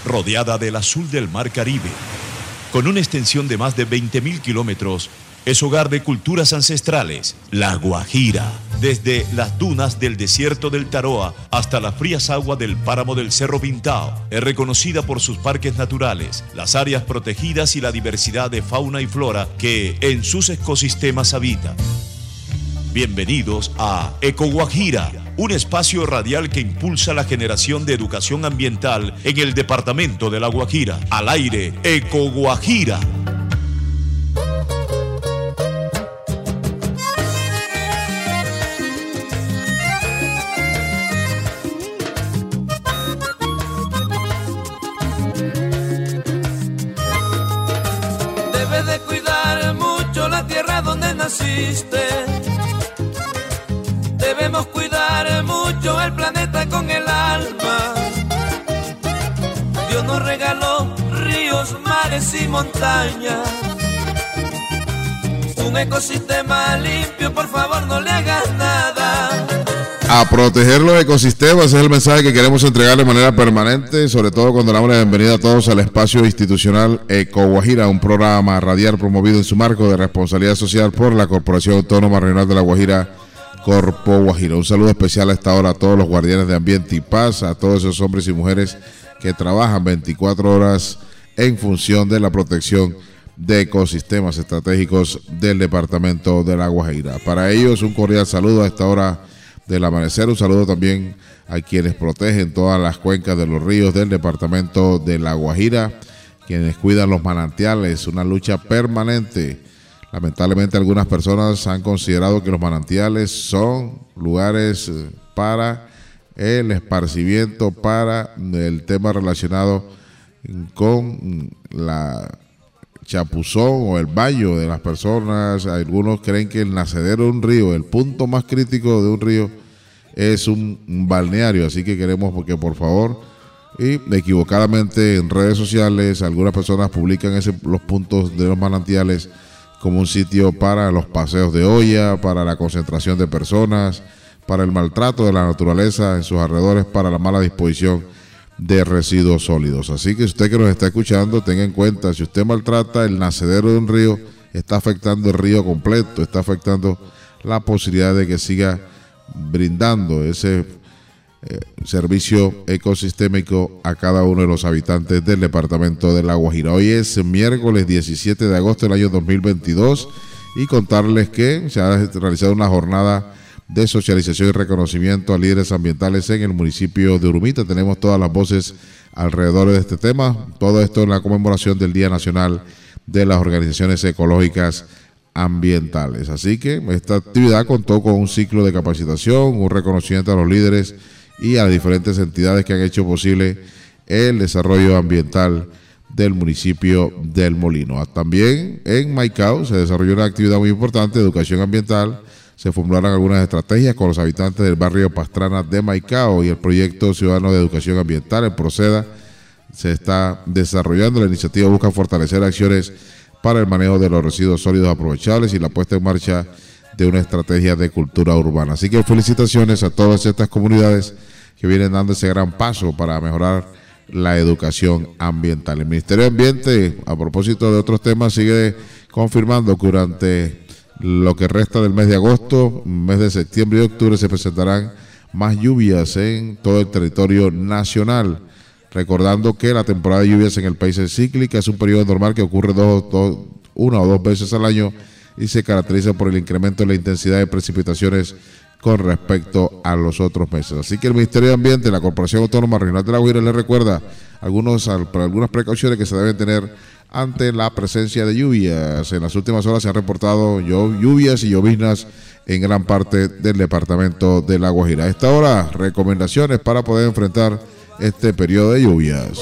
rodeada del azul del Mar Caribe. Con una extensión de más de 20.000 kilómetros, es hogar de culturas ancestrales, La Guajira. Desde las dunas del desierto del Taroa hasta las frías aguas del páramo del Cerro Pintao, es reconocida por sus parques naturales, las áreas protegidas y la diversidad de fauna y flora que en sus ecosistemas habitan. Bienvenidos a Eco Guajira, un espacio radial que impulsa la generación de educación ambiental en el departamento de La Guajira. Al aire, Eco Guajira. Debes de cuidar mucho la tierra donde naciste. Debemos cuidar mucho el planeta con el alma. Dios nos regaló ríos, mares y montañas. Un ecosistema limpio, por favor no le hagas nada. A proteger los ecosistemas es el mensaje que queremos entregar de manera permanente, sobre todo cuando damos la bienvenida a todos al espacio institucional Eco Guajira, un programa radial promovido en su marco de responsabilidad social por la Corporación Autónoma Regional de La Guajira, Corpo Guajira. Un saludo especial a esta hora a todos los guardianes de ambiente y paz, a todos esos hombres y mujeres que trabajan 24 horas en función de la protección de ecosistemas estratégicos del departamento de La Guajira. Para ellos un cordial saludo a esta hora del amanecer, un saludo también a quienes protegen todas las cuencas de los ríos del departamento de La Guajira, quienes cuidan los manantiales, una lucha permanente. Lamentablemente algunas personas han considerado que los manantiales son lugares para el esparcimiento, para el tema relacionado con la chapuzón o el baño de las personas. Algunos creen que el nacedero de un río, el punto más crítico de un río, es un balneario, así que queremos que por favor, y equivocadamente en redes sociales algunas personas publican los puntos de los manantiales como un sitio para los paseos de olla, para la concentración de personas, para el maltrato de la naturaleza en sus alrededores, para la mala disposición de residuos sólidos. Así que usted que nos está escuchando, tenga en cuenta, si usted maltrata el nacedero de un río, está afectando el río completo, está afectando la posibilidad de que siga brindando ese servicio ecosistémico a cada uno de los habitantes del departamento de La Guajira. Hoy es miércoles 17 de agosto del año 2022 y contarles que se ha realizado una jornada de socialización y reconocimiento a líderes ambientales en el municipio de Urumita. Tenemos todas las voces alrededor de este tema, todo esto en la conmemoración del Día Nacional de las Organizaciones Ecológicas Ambientales. Así que esta actividad contó con un ciclo de capacitación, un reconocimiento a los líderes y a las diferentes entidades que han hecho posible el desarrollo ambiental del municipio del Molino. También en Maicao se desarrolló una actividad muy importante de educación ambiental. Se formularon algunas estrategias con los habitantes del barrio Pastrana de Maicao y el proyecto ciudadano de educación ambiental, el Proceda, se está desarrollando. La iniciativa busca fortalecer acciones para el manejo de los residuos sólidos aprovechables y la puesta en marcha de una estrategia de cultura urbana. Así que felicitaciones a todas estas comunidades que vienen dando ese gran paso para mejorar la educación ambiental. El Ministerio de Ambiente, a propósito de otros temas, sigue confirmando que durante lo que resta del mes de agosto, mes de septiembre y octubre, se presentarán más lluvias en todo el territorio nacional. Recordando que la temporada de lluvias en el país es cíclica, es un periodo normal que ocurre una o dos veces al año y se caracteriza por el incremento en la intensidad de precipitaciones con respecto a los otros meses. Así que el Ministerio de Ambiente, la Corporación Autónoma Regional de La Guajira, les recuerda algunas precauciones que se deben tener ante la presencia de lluvias. En las últimas horas se han reportado lluvias y lloviznas en gran parte del departamento de La Guajira. A esta hora, recomendaciones para poder enfrentar este periodo de lluvias.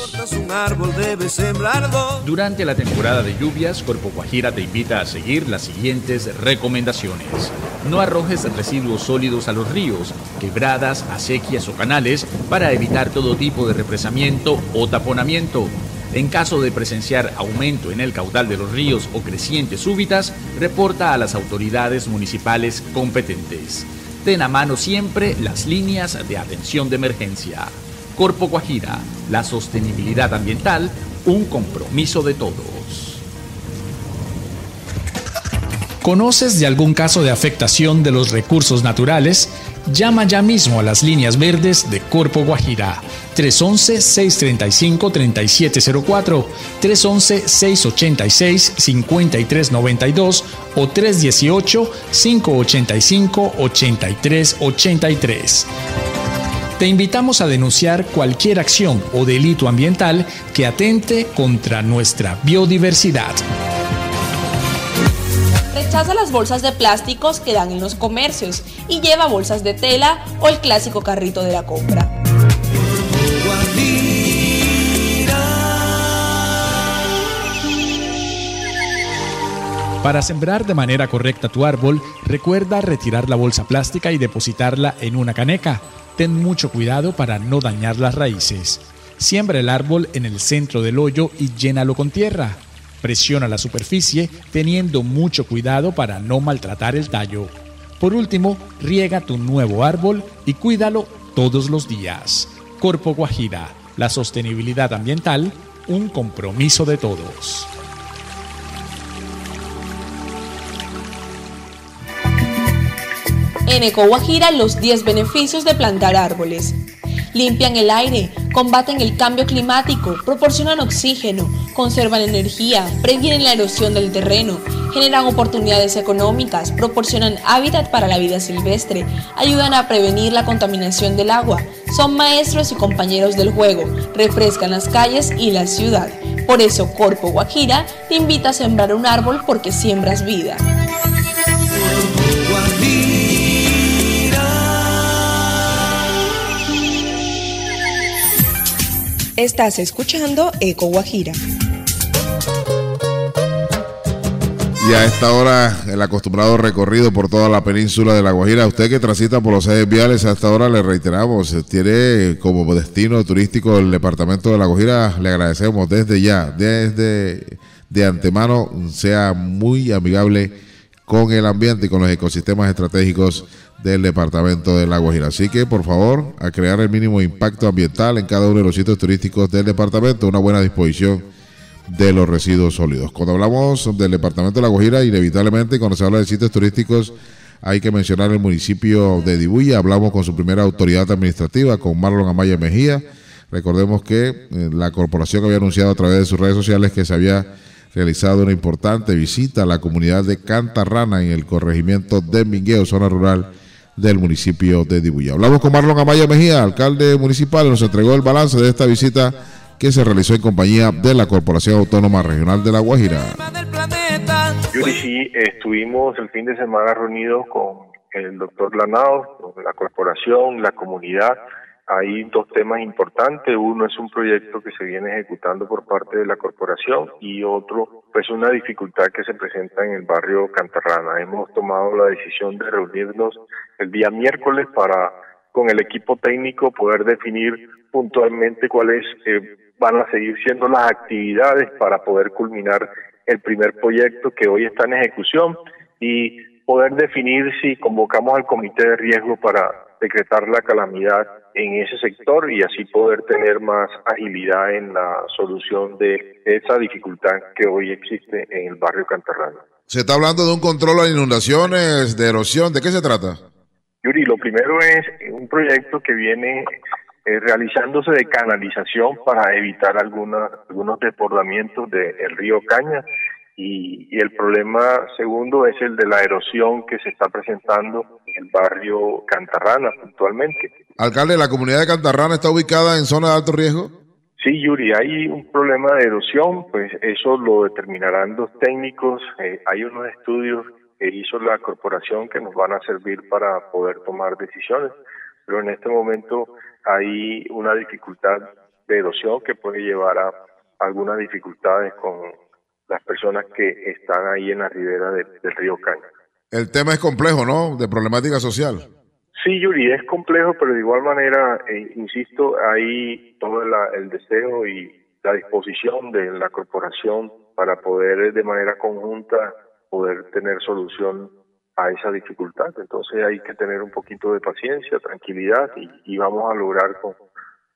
Durante la temporada de lluvias, Corpo Guajira te invita a seguir las siguientes recomendaciones. No arrojes residuos sólidos a los ríos, quebradas, acequias o canales para evitar todo tipo de represamiento o taponamiento. En caso de presenciar aumento en el caudal de los ríos o crecientes súbitas, reporta a las autoridades municipales competentes. Ten a mano siempre las líneas de atención de emergencia. Corpo Guajira, la sostenibilidad ambiental, un compromiso de todos. ¿Conoces de algún caso de afectación de los recursos naturales? Llama ya mismo a las líneas verdes de Corpo Guajira. 311-635-3704, 311-686-5392 o 318-585-8383. Te invitamos a denunciar cualquier acción o delito ambiental que atente contra nuestra biodiversidad. Rechaza las bolsas de plásticos que dan en los comercios y lleva bolsas de tela o el clásico carrito de la compra. Para sembrar de manera correcta tu árbol, recuerda retirar la bolsa plástica y depositarla en una caneca. Ten mucho cuidado para no dañar las raíces. Siembra el árbol en el centro del hoyo y llénalo con tierra. Presiona la superficie teniendo mucho cuidado para no maltratar el tallo. Por último, riega tu nuevo árbol y cuídalo todos los días. Corpo Guajira, la sostenibilidad ambiental, un compromiso de todos. En EcoGuajira, los 10 beneficios de plantar árboles. Limpian el aire, combaten el cambio climático, proporcionan oxígeno, conservan energía, previenen la erosión del terreno, generan oportunidades económicas, proporcionan hábitat para la vida silvestre, ayudan a prevenir la contaminación del agua, son maestros y compañeros del juego, refrescan las calles y la ciudad. Por eso Corpo Guajira te invita a sembrar un árbol porque siembras vida. Estás escuchando EcoGuajira. Y a esta hora, el acostumbrado recorrido por toda la península de La Guajira. Usted que transita por los ejes viales, a esta hora le reiteramos, tiene como destino turístico el departamento de La Guajira. Le agradecemos desde ya, de antemano, sea muy amigable con el ambiente y con los ecosistemas estratégicos del departamento de La Guajira. Así que, por favor, a crear el mínimo impacto ambiental en cada uno de los sitios turísticos del departamento, una buena disposición de los residuos sólidos. Cuando hablamos del departamento de La Guajira, inevitablemente, cuando se habla de sitios turísticos, hay que mencionar el municipio de Dibuya. Hablamos con su primera autoridad administrativa, con Marlon Amaya Mejía. Recordemos que la corporación había anunciado a través de sus redes sociales que se había realizado una importante visita a la comunidad de Cantarrana en el corregimiento de Mingueo, zona rural del municipio de Dibuya. Hablamos con Marlon Amaya Mejía, alcalde municipal, nos entregó el balance de esta visita que se realizó en compañía de la Corporación Autónoma Regional de La Guajira. Yuri, sí, estuvimos el fin de semana reunidos con el doctor Lanao, con la corporación, la comunidad. Hay dos temas importantes. Uno es un proyecto que se viene ejecutando por parte de la corporación y otro, pues una dificultad que se presenta en el barrio Cantarrana. Hemos tomado la decisión de reunirnos el día miércoles para, con el equipo técnico, poder definir puntualmente cuáles van a seguir siendo las actividades para poder culminar el primer proyecto que hoy está en ejecución y poder definir si convocamos al comité de riesgo para decretar la calamidad en ese sector y así poder tener más agilidad en la solución de esa dificultad que hoy existe en el barrio Cantarrana. Se está hablando de un control a inundaciones, de erosión, ¿de qué se trata? Yuri, lo primero es un proyecto que viene realizándose de canalización para evitar algunos desbordamientos del río Caña y el problema segundo es el de la erosión que se está presentando en el barrio Cantarrana puntualmente. Alcalde, ¿la comunidad de Cantarrana está ubicada en zona de alto riesgo? Sí, Yuri, hay un problema de erosión, pues eso lo determinarán los técnicos. Hay unos estudios que hizo la corporación que nos van a servir para poder tomar decisiones, pero en este momento hay una dificultad de erosión que puede llevar a algunas dificultades con las personas que están ahí en la ribera del río Caña. El tema es complejo, ¿no? De problemática social. Sí, Yuri, es complejo, pero de igual manera, insisto, hay todo el deseo y la disposición de la corporación para poder de manera conjunta poder tener solución a esa dificultad. Entonces hay que tener un poquito de paciencia, tranquilidad y vamos a lograr con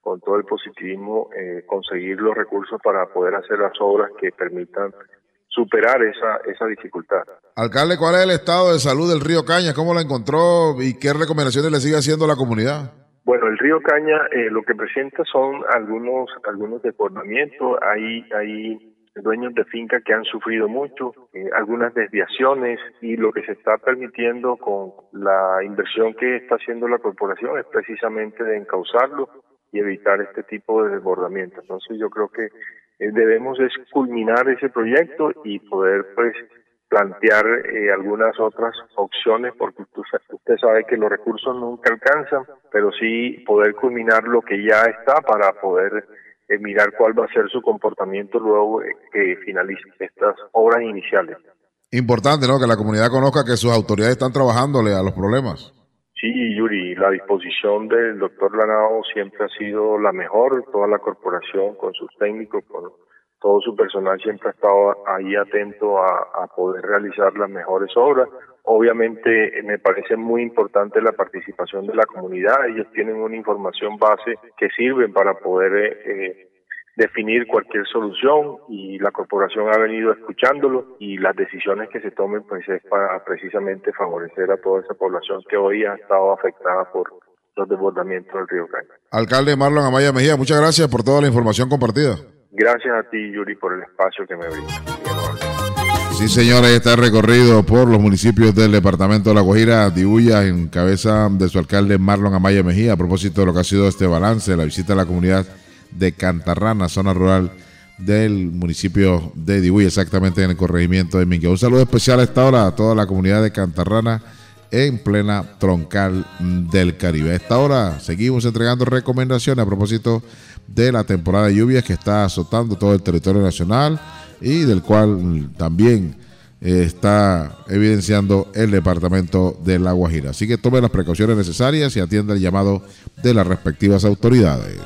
con todo el positivismo, conseguir los recursos para poder hacer las obras que permitan superar esa dificultad. Alcalde, ¿cuál es el estado de salud del río Caña? ¿Cómo lo encontró y qué recomendaciones le sigue haciendo a la comunidad? Bueno, el río Caña lo que presenta son algunos desbordamientos. Hay dueños de finca que han sufrido mucho, algunas desviaciones, y lo que se está permitiendo con la inversión que está haciendo la corporación es precisamente de encauzarlo y evitar este tipo de desbordamientos. Entonces yo creo que debemos culminar ese proyecto y poder pues plantear algunas otras opciones, porque usted sabe que los recursos nunca alcanzan, pero sí poder culminar lo que ya está para poder mirar cuál va a ser su comportamiento luego que finalicen estas obras iniciales. Importante, ¿no?, que la comunidad conozca que sus autoridades están trabajándole a los problemas. Sí, Yuri, la disposición del doctor Lanao siempre ha sido la mejor. Toda la corporación con sus técnicos, con todo su personal, siempre ha estado ahí atento a poder realizar las mejores obras. Obviamente me parece muy importante la participación de la comunidad. Ellos tienen una información base que sirve para poder definir cualquier solución, y la corporación ha venido escuchándolo, y las decisiones que se tomen pues es para precisamente favorecer a toda esa población que hoy ha estado afectada por los desbordamientos del río Caña. Alcalde Marlon Amaya Mejía, muchas gracias por toda la información compartida. Gracias a ti, Yuri, por el espacio que me brinda. Sí, señores, está el recorrido por los municipios del departamento de La Guajira. Dibuya en cabeza de su alcalde Marlon Amaya Mejía, a propósito de lo que ha sido este balance, la visita a la comunidad de Cantarrana, zona rural del municipio de Dibuya, exactamente en el corregimiento de Mingue. Un saludo especial a esta hora a toda la comunidad de Cantarrana en plena troncal del Caribe. A esta hora seguimos entregando recomendaciones a propósito de la temporada de lluvias que está azotando todo el territorio nacional y del cual también está evidenciando el departamento de La Guajira. Así que tome las precauciones necesarias y atienda el llamado de las respectivas autoridades.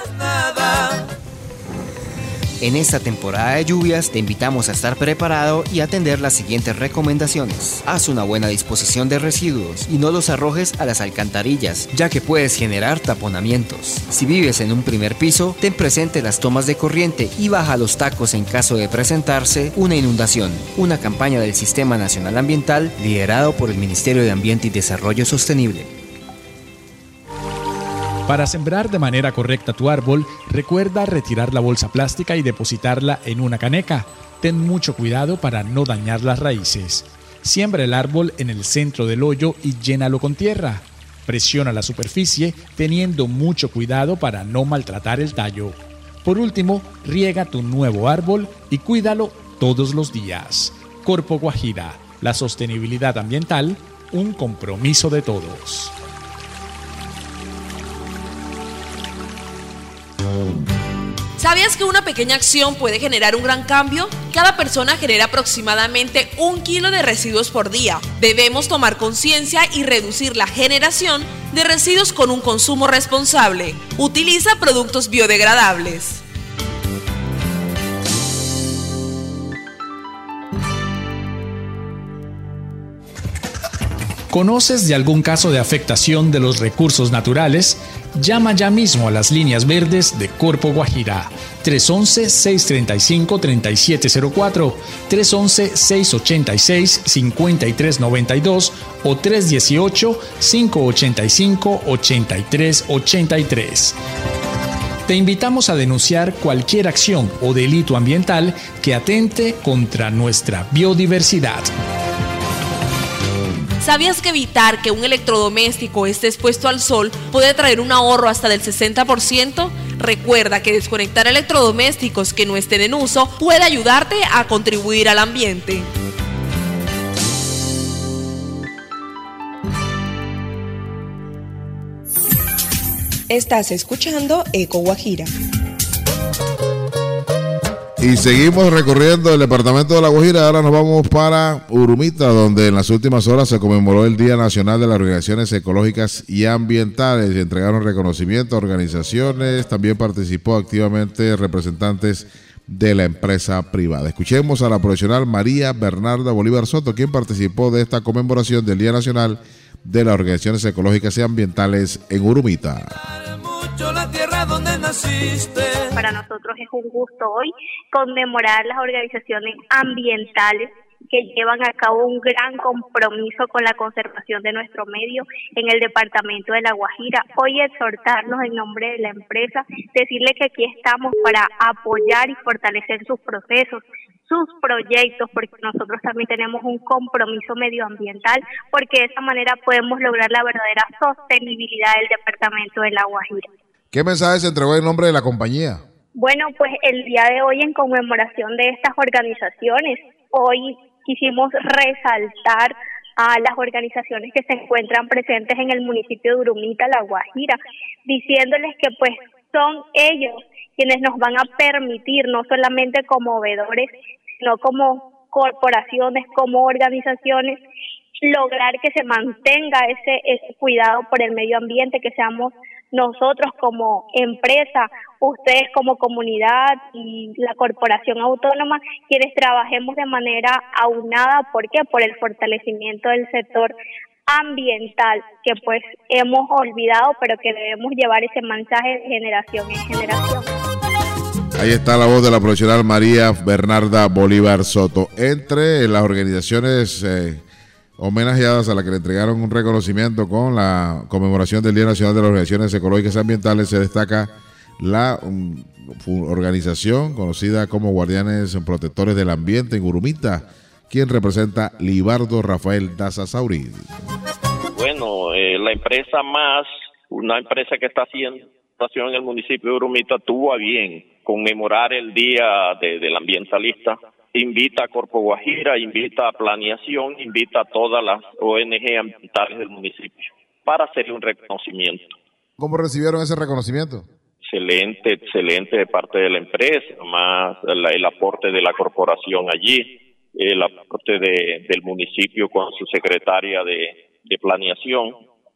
En esta temporada de lluvias te invitamos a estar preparado y atender las siguientes recomendaciones. Haz una buena disposición de residuos y no los arrojes a las alcantarillas, ya que puedes generar taponamientos. Si vives en un primer piso, ten presente las tomas de corriente y baja los tacos en caso de presentarse una inundación. Una campaña del Sistema Nacional Ambiental liderado por el Ministerio de Ambiente y Desarrollo Sostenible. Para sembrar de manera correcta tu árbol, recuerda retirar la bolsa plástica y depositarla en una caneca. Ten mucho cuidado para no dañar las raíces. Siembra el árbol en el centro del hoyo y llénalo con tierra. Presiona la superficie teniendo mucho cuidado para no maltratar el tallo. Por último, riega tu nuevo árbol y cuídalo todos los días. Corpo Guajira, la sostenibilidad ambiental, un compromiso de todos. ¿Sabías que una pequeña acción puede generar un gran cambio? Cada persona genera aproximadamente 1 kilo de residuos por día. Debemos tomar conciencia y reducir la generación de residuos con un consumo responsable. Utiliza productos biodegradables. ¿Conoces de algún caso de afectación de los recursos naturales? Llama ya mismo a las líneas verdes de Corpo Guajira. 311-635-3704, 311-686-5392 o 318-585-8383. Te invitamos a denunciar cualquier acción o delito ambiental que atente contra nuestra biodiversidad. ¿Sabías que evitar que un electrodoméstico esté expuesto al sol puede traer un ahorro hasta del 60%? Recuerda que desconectar electrodomésticos que no estén en uso puede ayudarte a contribuir al ambiente. Estás escuchando Eco Guajira. Y seguimos recorriendo el departamento de La Guajira. Ahora nos vamos para Urumita, donde en las últimas horas se conmemoró el Día Nacional de las Organizaciones Ecológicas y Ambientales y entregaron reconocimiento a organizaciones. También participó activamente representantes de la empresa privada. Escuchemos a la profesional María Bernarda Bolívar Soto, quien participó de esta conmemoración del Día Nacional de las Organizaciones Ecológicas y Ambientales en Urumita. Mucho la tierra tierra donde naciste. Para nosotros es un gusto hoy conmemorar las organizaciones ambientales que llevan a cabo un gran compromiso con la conservación de nuestro medio en el departamento de La Guajira. Hoy exhortarlos en nombre de la empresa, decirle que aquí estamos para apoyar y fortalecer sus procesos, sus proyectos, porque nosotros también tenemos un compromiso medioambiental, porque de esa manera podemos lograr la verdadera sostenibilidad del departamento de La Guajira. ¿Qué mensaje se entregó en nombre de la compañía? Bueno, pues el día de hoy, en conmemoración de estas organizaciones, hoy quisimos resaltar a las organizaciones que se encuentran presentes en el municipio de Urumita, La Guajira, diciéndoles que pues son ellos quienes nos van a permitir, no solamente como veedores, sino como corporaciones, como organizaciones, lograr que se mantenga ese cuidado por el medio ambiente, que seamos nosotros como empresa, ustedes como comunidad y la corporación autónoma, quienes trabajemos de manera aunada. ¿Por qué? Por el fortalecimiento del sector ambiental, que pues hemos olvidado, pero que debemos llevar ese mensaje de generación en generación. Ahí está la voz de la profesional María Bernarda Bolívar Soto. Entre las organizaciones homenajeadas a la que le entregaron un reconocimiento con la conmemoración del Día Nacional de las Organizaciones Ecológicas y Ambientales, se destaca la organización conocida como Guardianes Protectores del Ambiente en Urumita, quien representa Libardo Rafael Daza Saurí. Bueno, la empresa más, una empresa que está haciendo en el municipio de Urumita, tuvo a bien conmemorar el Día del Ambientalista. Invita a Corpo Guajira, invita a Planeación, invita a todas las ONG ambientales del municipio para hacerle un reconocimiento. ¿Cómo recibieron ese reconocimiento? Excelente de parte de la empresa, más el aporte de la corporación allí, el aporte del municipio con su secretaria de Planeación.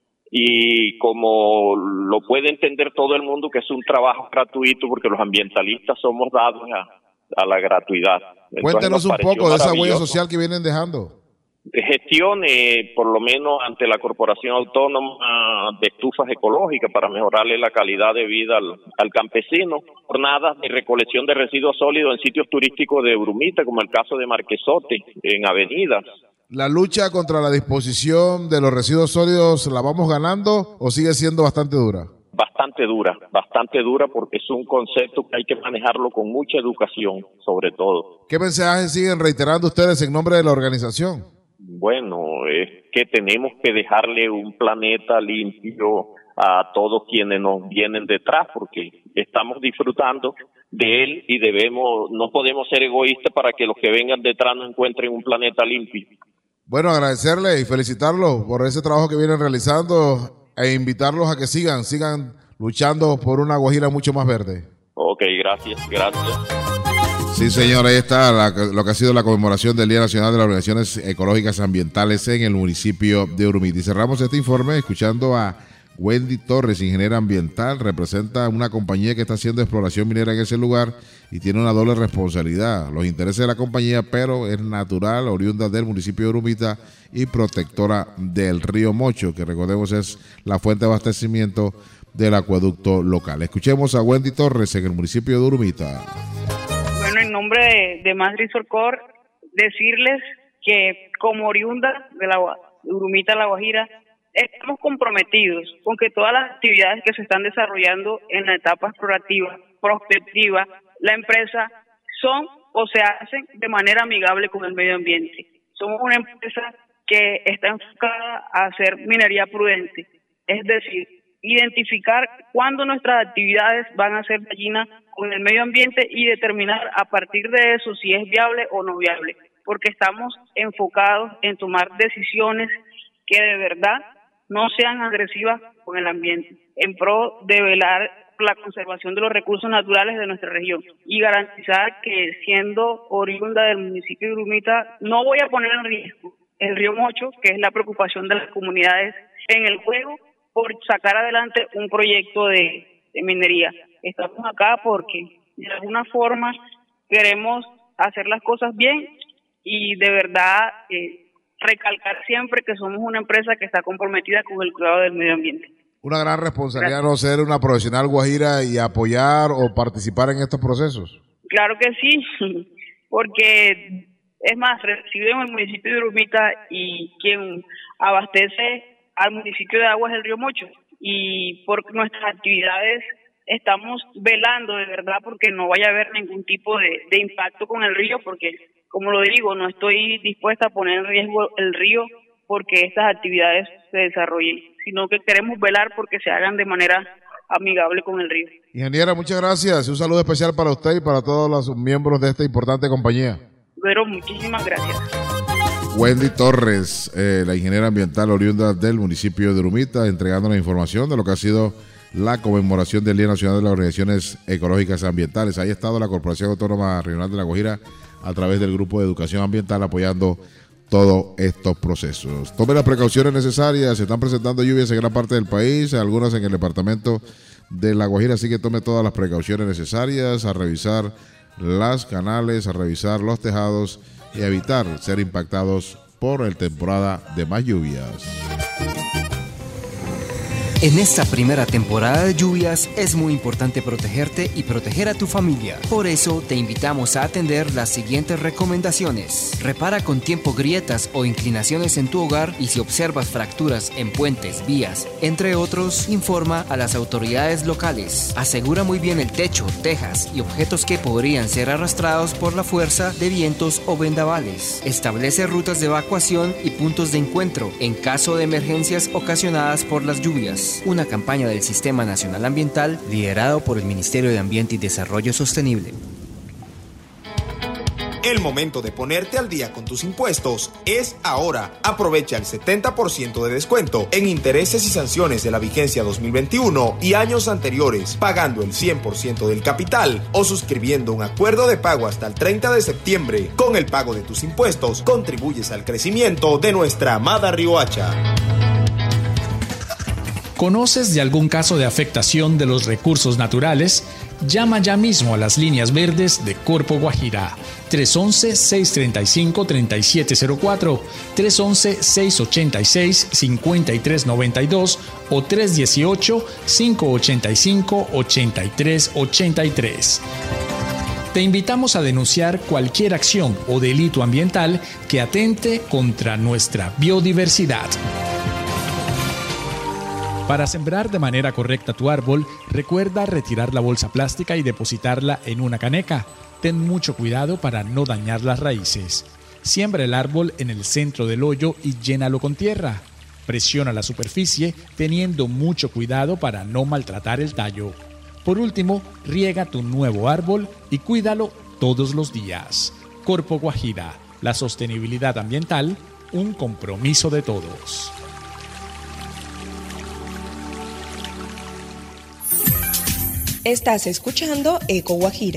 Y como lo puede entender todo el mundo, que es un trabajo gratuito, porque los ambientalistas somos dados a la gratuidad. Cuéntenos un poco de esa huella social que vienen dejando. Gestione, por lo menos ante la Corporación Autónoma de Estufas Ecológicas, para mejorarle la calidad de vida al campesino. Jornadas de recolección de residuos sólidos en sitios turísticos de Urumita, como el caso de Marquesote, en avenidas. ¿La lucha contra la disposición de los residuos sólidos la vamos ganando o sigue siendo bastante dura? Bastante dura, porque es un concepto que hay que manejarlo con mucha educación, sobre todo. ¿Qué mensajes siguen reiterando ustedes en nombre de la organización? Bueno, es que tenemos que dejarle un planeta limpio a todos quienes nos vienen detrás, porque estamos disfrutando de él y no podemos ser egoístas para que los que vengan detrás no encuentren un planeta limpio. Bueno, agradecerle y felicitarlos por ese trabajo que vienen realizando e invitarlos a que sigan luchando por una Guajira mucho más verde. Ok, gracias. Sí, señor, ahí está lo que ha sido la conmemoración del Día Nacional de las Organizaciones Ecológicas y Ambientales en el municipio de Urumita. Y cerramos este informe escuchando a Wendy Torres, ingeniera ambiental, representa una compañía que está haciendo exploración minera en ese lugar y tiene una doble responsabilidad, los intereses de la compañía, pero es natural, oriunda del municipio de Urumita y protectora del río Mocho, que recordemos es la fuente de abastecimiento del acueducto local. Escuchemos a Wendy Torres en el municipio de Urumita. Bueno, en nombre de Madrid Sorcor, decirles que como oriunda de Urumita, La Guajira, estamos comprometidos con que todas las actividades que se están desarrollando en la etapa explorativa, prospectiva, la empresa son o se hacen de manera amigable con el medio ambiente. Somos una empresa que está enfocada a hacer minería prudente, es decir, identificar cuándo nuestras actividades van a ser dañinas con el medio ambiente y determinar a partir de eso si es viable o no viable, porque estamos enfocados en tomar decisiones que de verdad no sean agresivas con el ambiente, en pro de velar la conservación de los recursos naturales de nuestra región y garantizar que, siendo oriunda del municipio de Urumita, no voy a poner en riesgo el río Mocho, que es la preocupación de las comunidades en el juego, por sacar adelante un proyecto de minería. Estamos acá porque de alguna forma queremos hacer las cosas bien y de verdad recalcar siempre que somos una empresa que está comprometida con el cuidado del medio ambiente. Una gran responsabilidad no ser una profesional guajira y apoyar o participar en estos procesos. Claro que sí, porque es más, resido en el municipio de Urumita y quien abastece al municipio de Aguas del Río Mocho, y por nuestras actividades estamos velando de verdad porque no vaya a haber ningún tipo de impacto con el río, porque como lo digo, no estoy dispuesta a poner en riesgo el río porque estas actividades se desarrollen, sino que queremos velar porque se hagan de manera amigable con el río. Ingeniera, muchas gracias. Un saludo especial para usted y para todos los miembros de esta importante compañía. Pero muchísimas gracias. Wendy Torres, la ingeniera ambiental oriunda del municipio de Urumita, entregando la información de lo que ha sido la conmemoración del Día Nacional de las Organizaciones Ecológicas Ambientales. Ahí ha estado la Corporación Autónoma Regional de La Guajira a través del Grupo de Educación Ambiental apoyando todos estos procesos. Tome las precauciones necesarias, se están presentando lluvias en gran parte del país, algunas en el departamento de La Guajira, así que tome todas las precauciones necesarias, a revisar las canales, a revisar los tejados y a evitar ser impactados por la temporada de más lluvias. En esta primera temporada de lluvias es muy importante protegerte y proteger a tu familia. Por eso te invitamos a atender las siguientes recomendaciones. Repara con tiempo grietas o inclinaciones en tu hogar y si observas fracturas en puentes, vías, entre otros, informa a las autoridades locales. Asegura muy bien el techo, tejas y objetos que podrían ser arrastrados por la fuerza de vientos o vendavales. Establece rutas de evacuación y puntos de encuentro en caso de emergencias ocasionadas por las lluvias. Una campaña del Sistema Nacional Ambiental liderado por el Ministerio de Ambiente y Desarrollo Sostenible. El momento de ponerte al día con tus impuestos es ahora. Aprovecha el 70% de descuento en intereses y sanciones de la vigencia 2021 y años anteriores, pagando el 100% del capital o suscribiendo un acuerdo de pago hasta el 30 de septiembre. Con el pago de tus impuestos, contribuyes al crecimiento de nuestra amada Riohacha. ¿Conoces de algún caso de afectación de los recursos naturales? Llama ya mismo a las líneas verdes de Corpo Guajira. 311-635-3704, 311-686-5392 o 318-585-8383. Te invitamos a denunciar cualquier acción o delito ambiental que atente contra nuestra biodiversidad. Para sembrar de manera correcta tu árbol, recuerda retirar la bolsa plástica y depositarla en una caneca. Ten mucho cuidado para no dañar las raíces. Siembra el árbol en el centro del hoyo y llénalo con tierra. Presiona la superficie teniendo mucho cuidado para no maltratar el tallo. Por último, riega tu nuevo árbol y cuídalo todos los días. Corpo Guajira, la sostenibilidad ambiental, un compromiso de todos. Estás escuchando Eco Guajira.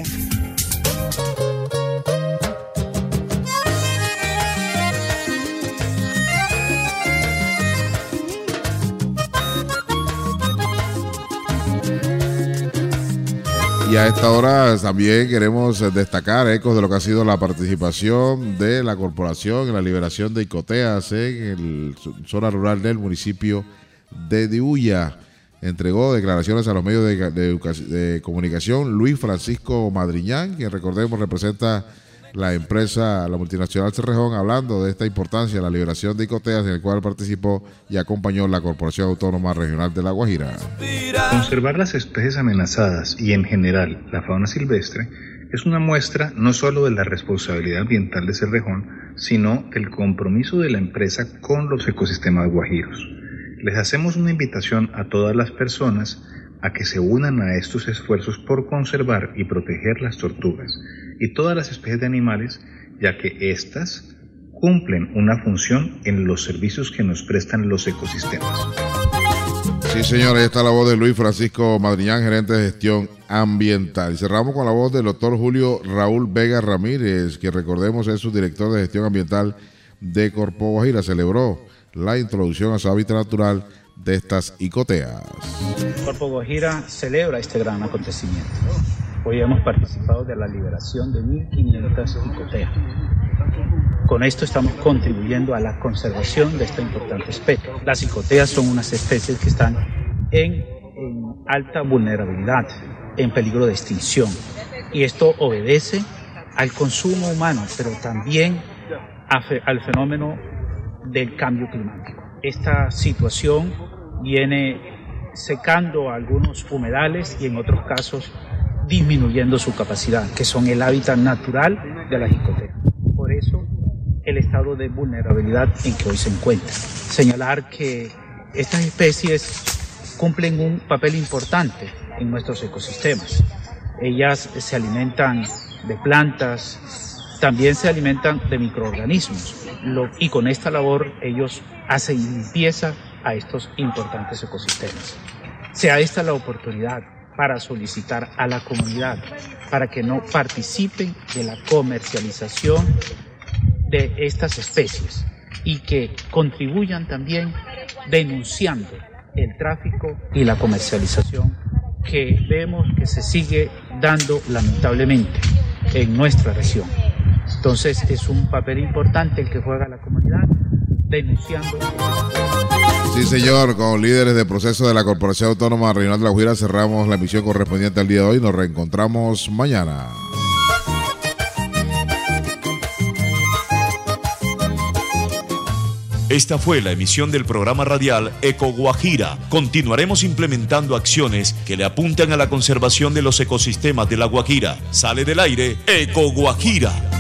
Y a esta hora también queremos destacar ecos de lo que ha sido la participación de la corporación en la liberación de icoteas en la zona rural del municipio de Diuya. Entregó declaraciones a los medios de comunicación Luis Francisco Madriñán, quien recordemos representa la empresa, la multinacional Cerrejón, hablando de esta importancia de la liberación de icoteas en el cual participó y acompañó la Corporación Autónoma Regional de La Guajira. Conservar las especies amenazadas y en general la fauna silvestre es una muestra no solo de la responsabilidad ambiental de Cerrejón, sino del compromiso de la empresa con los ecosistemas guajiros. Les hacemos una invitación a todas las personas a que se unan a estos esfuerzos por conservar y proteger las tortugas y todas las especies de animales, ya que éstas cumplen una función en los servicios que nos prestan los ecosistemas. Sí, señor, ahí está la voz de Luis Francisco Madriñán, gerente de gestión ambiental. Y cerramos con la voz del doctor Julio Raúl Vega Ramírez, que recordemos es su director de gestión ambiental de Corpo Guajira. Celebró la introducción a su hábitat natural de estas icoteas. Corpo Guajira celebra este gran acontecimiento. Hoy hemos participado de la liberación de 1.500 icoteas. Con esto estamos contribuyendo a la conservación de esta importante especie. Las icoteas son unas especies que están en alta vulnerabilidad, en peligro de extinción. Y esto obedece al consumo humano, pero también al fenómeno del cambio climático. Esta situación viene secando algunos humedales y en otros casos disminuyendo su capacidad, que son el hábitat natural de la jicotea. Por eso el estado de vulnerabilidad en que hoy se encuentra. Señalar que estas especies cumplen un papel importante en nuestros ecosistemas. Ellas se alimentan de plantas, también se alimentan de microorganismos y con esta labor ellos hacen limpieza a estos importantes ecosistemas. Sea esta la oportunidad para solicitar a la comunidad para que no participen de la comercialización de estas especies y que contribuyan también denunciando el tráfico y la comercialización que vemos que se sigue dando lamentablemente en nuestra región. Entonces es un papel importante el que juega la comunidad denunciando. Sí, señor, con líderes de proceso de la Corporación Autónoma Regional de La Guajira cerramos la emisión correspondiente al día de hoy. Nos reencontramos mañana. Esta fue la emisión del programa radial Eco Guajira. Continuaremos implementando acciones que le apuntan a la conservación de los ecosistemas de La Guajira. Sale del aire Eco Guajira.